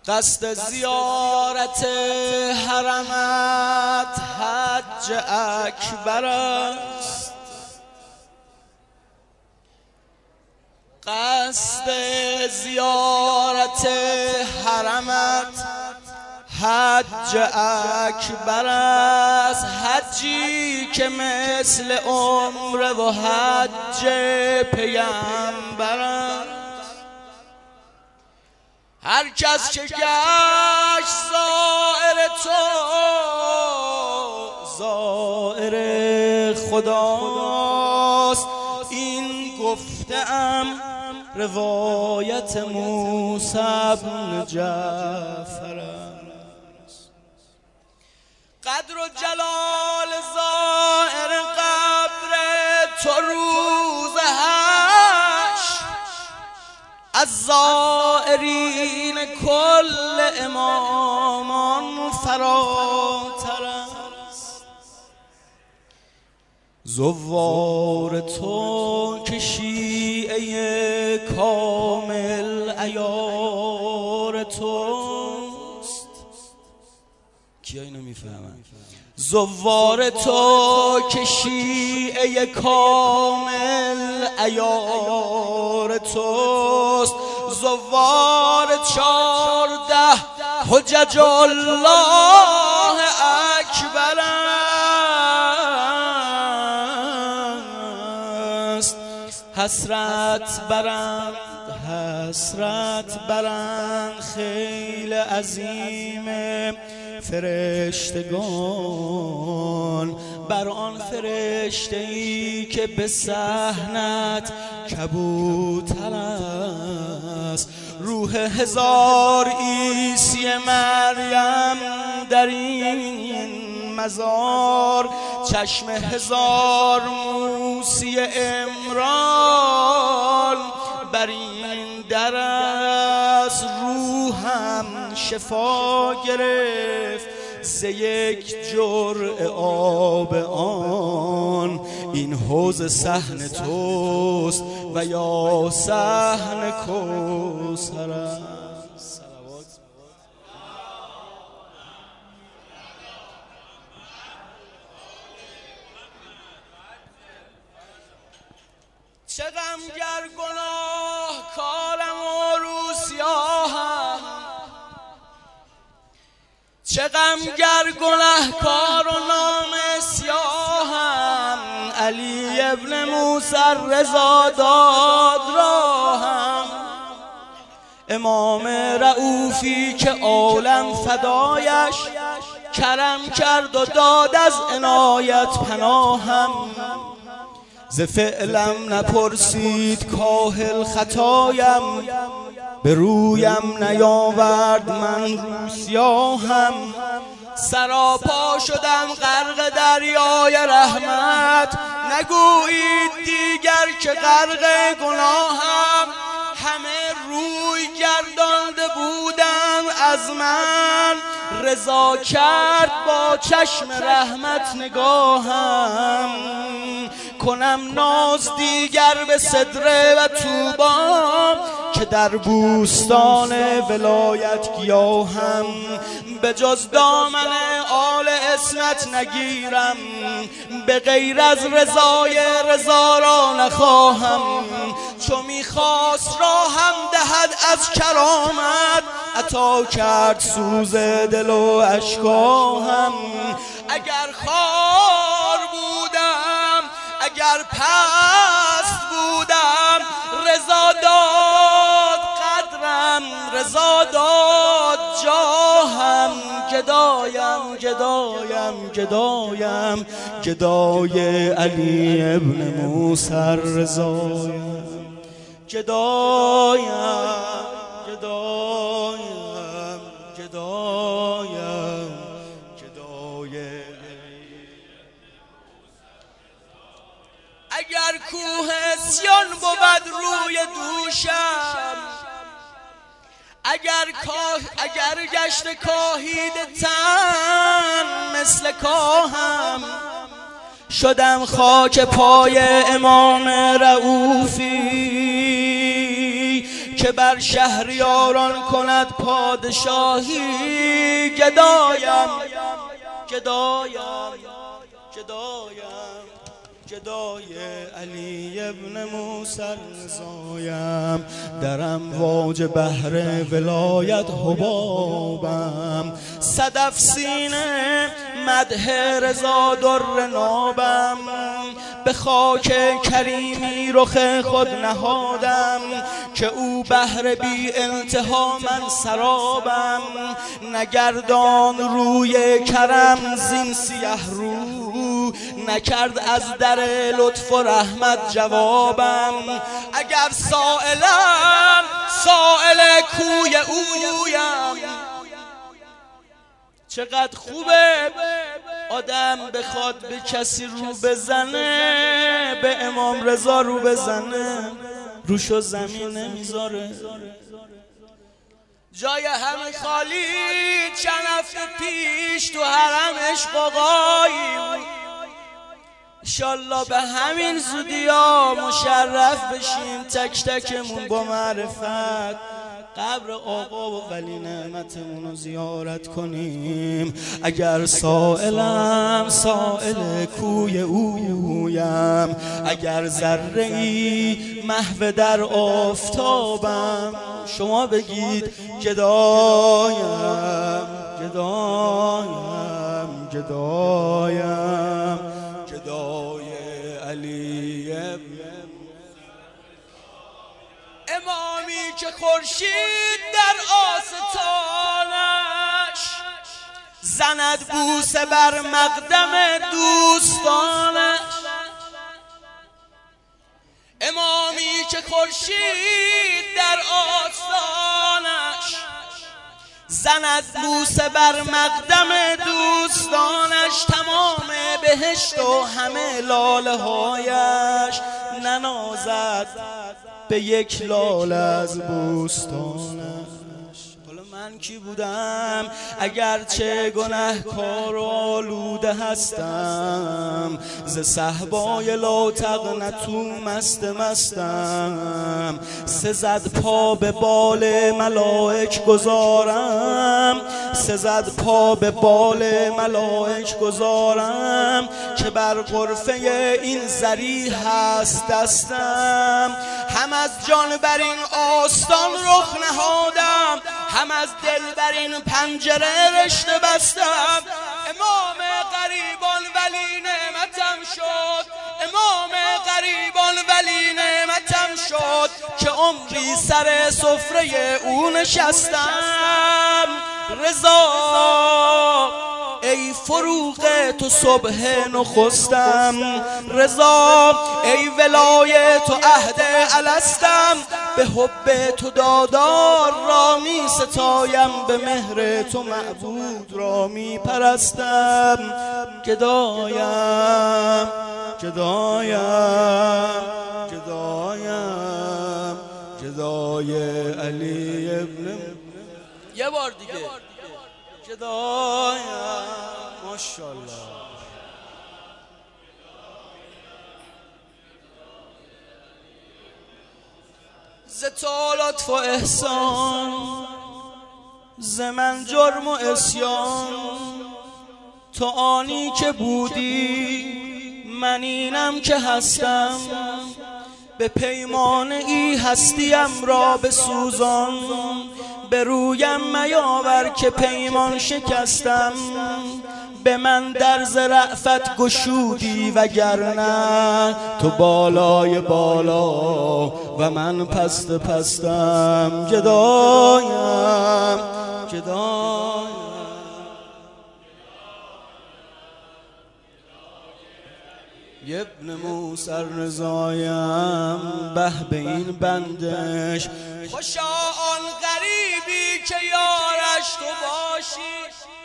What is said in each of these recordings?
قصد زیارت حرمت حج اکبر است. قصد زیارت حرمت حج اکبر است. حجی که مثل عمره و حج پیامبر است. هر کس که گشت زائر تو زائر خداست. این گفته‌ام روایت موسی بن جعفر است. قدر و جلال زائر قبر تو روز حشر از زائرین کل امامان فراتر است. زوار تو که شیعه کامل عیار توست. کیا اینو میفهمن؟ زوار تو که شیعه کامل عیار توست. زوار 14 حجج الله اکبر است. حسرت برند خیل عظیم فرشتگان بر آن فرشته‌ای که به صحنت کبوتر است. روح 1000 عیسی مریم در این مزار. چشم 1000 موسی عمران بر این در است. روحم شفا گرفت ز یک جرعه آب آن. این حوض صحن توست و یا صحن کوثر است. چه غمگر گناه کارم و رو سیاهم. چه غمگر گناهکار و نام سیاهم. علی ابن موسی رضا داد راهم. امام رؤوفی که عالم فدایش کرم کرد و داد از عنایت پناهم. ز فعلم نپرسید کاهل خطایم. به رویم نیاورد من رو سیاهم. سراپا شدم غرق دریای رحمت. نگویید دیگر که غرق گناهم. همه روی گردانده بودم از من. رضا کرد با چشم رحمت نگاهم. کنم ناز دیگر به صدره و طوبا که در بوستان ولایت گیاهم. به جز دامن آل عصمت نگیرم. به غیر از رضای رضا را نخواهم. چو میخواست راهم دهد از کرامت. عطا کرد سوز دل و اشکاهم. اگر خار بودم اگر پست بودم رضا داد قدرم. رضا داد جاهم. گدایم گدایم گدایم گدای علی ابن موسی رضایم. گدایم گدایم گدایم گدای. اگر کوه سیان بود روی دوشم. اگر گشت کاهید تن مثل کاهم. شدم خاک پای امام رؤوفی که بر شهریاران کند پادشاهی. گدایم گدایم گدایم گدای علی ابن موسی الرضایم، در امواج بحر ولایت حبابم، صدف سینه مدح رضا در نابم، به خاک کریمی رخ خود نهادم، که او بحر بی انتها من سرابم، نگردان روی کرم زین سیه رو، نکرد از در لطف و رحمت جوابم. اگر سائلم سائل کوی اویم، چقدر خوبه آدم بخواد به کسی رو بزنه، به امام رضا رو بزنه، روشو زمین نمیذاره. جای همه خالی چند هفته پیش تو حرم عشق آقایی، انشالله به همین زودی ها مشرف بشیم تک تکمون با معرفت، قبر آقا و ولی نعمتمون رو زیارت کنیم. اگر سائلم سائل کوی اویم، اگر ذره‌ای محو در آفتابم، شما بگید گدایم گدایم گدایم گدای علی امامی که خورشید در آستانش زند بوسه بر مقدم دوستانش، امامی که خورشید در آستانش زند بوسه بر مقدم دوستانش، تمام بهشت و همه لاله هایش ننازد به یک لاله از بوستانش. حالا من کی بودم اگرچه گنهکار و آلوده هستم، ز صهبای لا تقنطوا مستم، سزد پا به بال ملائک گذارم، سزد پا به بال ملائک گذارم، که بر غرفه این زری هست دستم، هم از جان بر این آستان رخ نهادم، هم از دل بر این پنجره رشته بستم. امام غریبان ولی نعمتم شد، امام غریبان ولی نعمتم شد، که عمری سر سفره او نشستم. رضا ای فروغ تو صبح نخستم، رضا ای ولایت تو عهد الستم، به حب تو دادار را می ستایم، به مهر تو معبود را می پرستم. گدایم گدایم گدایم گدای علی ابن یه بار دیگه گدایم. ماشاءالله ز تو لطف و احسان، ز من جرم و عصیان، تو آنی که بودی من اینم که هستم، به پیمان ای هستیم را بسوزان، به رویم میاور که پیمان شکستم، به من درز رأفت گشودی وگرنه تو بالای بالا و من پست پستم. گدایم گدایم ابن موسی الرضایم، به به این بندش خوشا آن غریبی که یارش تو باشی،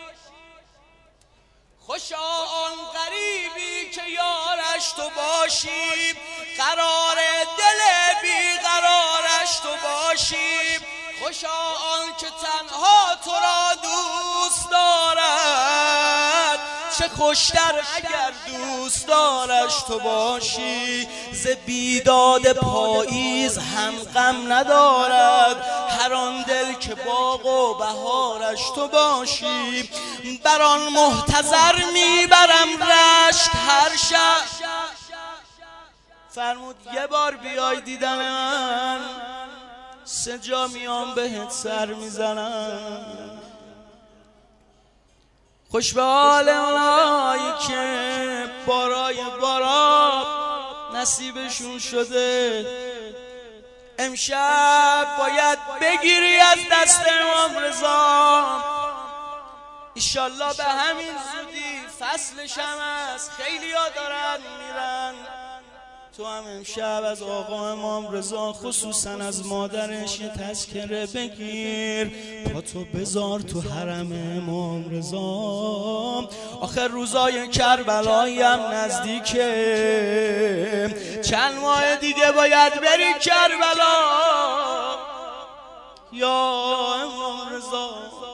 خوشا آن غریبی که یارش تو باشی، قرار دل بی قرارش تو باشی، خوشا آن که تنها تو را دوست دارد، چه خوشتر اگر دوست دارش تو باشی. ز بیداد پاییز هم غم ندارد هر آن دل که باغ و بهارش تو باشی. بر آن محتضر میبرم رشک هر شب. فرمود یه بار بیای دیدن من 3 جا میام بهت سر میزنم. خوش به حال اونایی که بارای بارا نصیبشون شده. امشب باید بگیری از دست امام رضا. ایشالله به همین زودی فصلش هم هست، خیلی ها دارن میرن. تو هم امشب از آقا امام رضا خصوصا از مادرش یه تذکره بگیر، پاتو بذار تو حرم امام رضا. آخر روزای کربلایی هم نزدیکه، چند ماه دیگه باید بری کربلا یا امام رضا.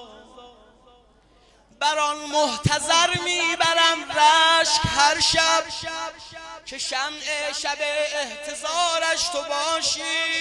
بر آن محتضر میبرم رشک هر شب که شمع شب احتضارش تو باشی.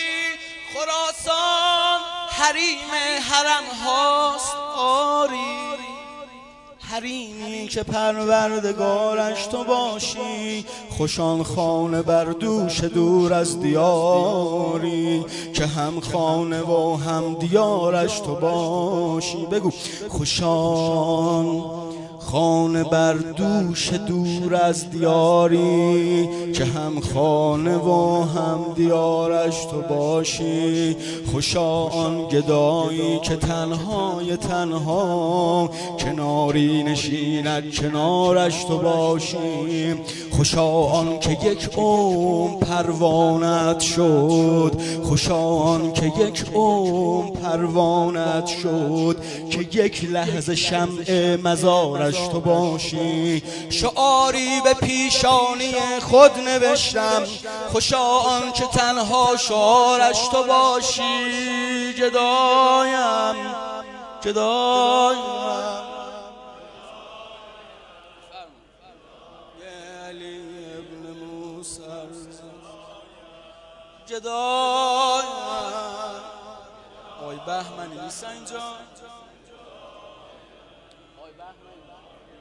خراسان حریم حرم هاست آری، حریمی که پروردگارش تو باشی. خوشان خانه بر دوش دور از دیاری که هم خانه و هم دیارش تو باشی. بگو خوشان خانه بر دوش دور از دیاری که هم خانه و هم دیارش تو باشی. خوشا آن گدایی که تنهای تنها کناری نشیند کنارش تو باشی. خوشا آن که یک عمر پروانت شد، خوشا آن که یک عمر پروانت شد که یک لحظه شمع مزارش تو باشی. شعاری به پیشانی خود نوشتم، خوشا آن که تنها شعارش تو باشی. گدایم گدایم علی ابن موسی گدایم. آی بهمنی نیست اینجا؟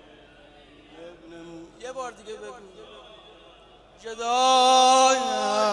یه بار دیگه بگو گدایم